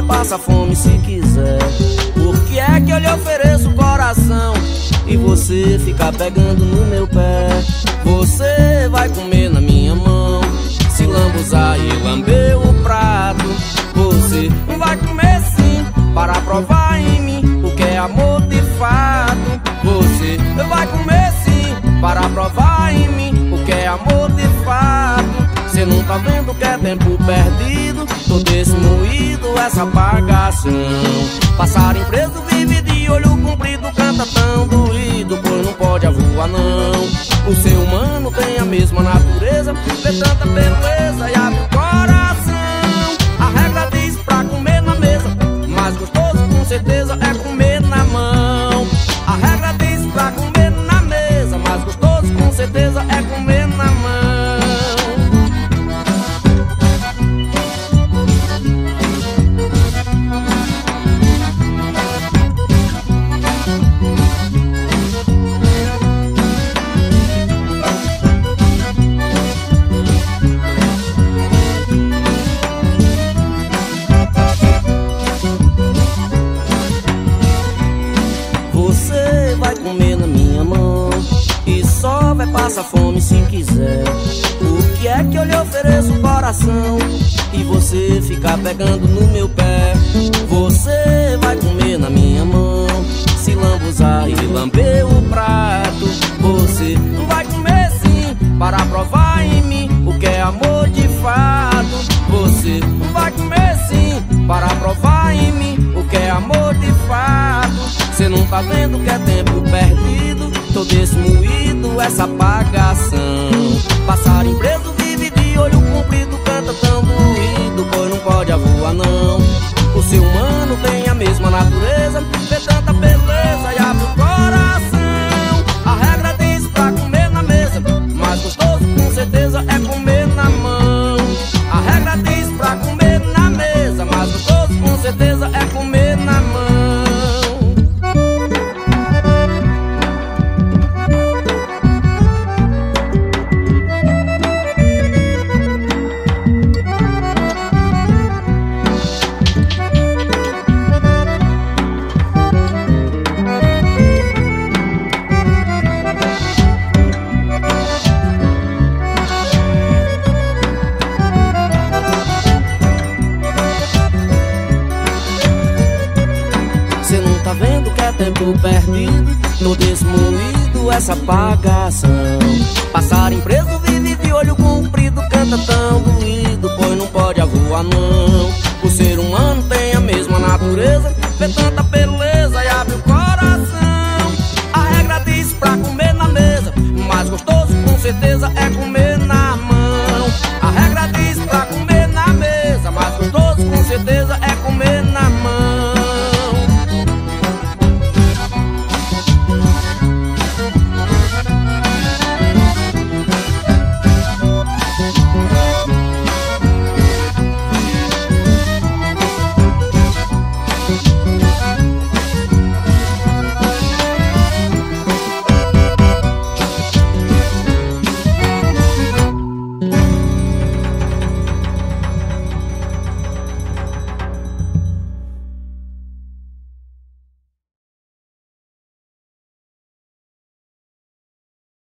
vai passar fome se quiser. Por que é que eu lhe ofereço o coração e você fica pegando no meu pé? Você vai comer na minha mão, se lambuzar e lamber o prato. Você vai comer sim, para provar em mim o que é amor de fato. Você vai comer sim, para provar em mim o que é amor de fato. Cê não tá vendo que é tempo perdido, tô desse moído, essa apagação. Passarinho preso vive de olho comprido, canta tão doído, pois não pode avoar não. O ser humano tem a mesma natureza, vê tanta beleza e abre o coração. A regra diz pra comer na mesa, mas gostoso com certeza é comer na mão. A regra diz pra comer na mesa, mas gostoso com certeza é comer na mão. Você vai comer na minha mão e só vai passar fome se quiser. Por que é que eu lhe ofereço o coração e você fica pegando no meu pé? Você vai comer na minha mão, se lambuzar e lamber o prato. Você vai comer sim, para provar em mim o que é amor de fato. Você vai comer sim, para provar em mim o que é amor de fato. Cê não tá vendo que é tempo perdido, tô desse moído, essa apagação. Passarinho preso vive de olho comprido, canta tão doído, pois não pode avoar não. O ser humano tem a mesma natureza, vê tanta beleza e abre o coração. A regra diz pra comer na mesa, mas gostoso com certeza é comer na mão. A regra diz pra comer na mesa, mas gostoso com certeza é comer na mão. Cê não tá vendo que é tempo perdido, no desmoído, essa apagação. Passarinho preso vive de olho comprido, canta tão doído, pois não pode avoar não. O ser humano tem a mesma natureza, vê tanta beleza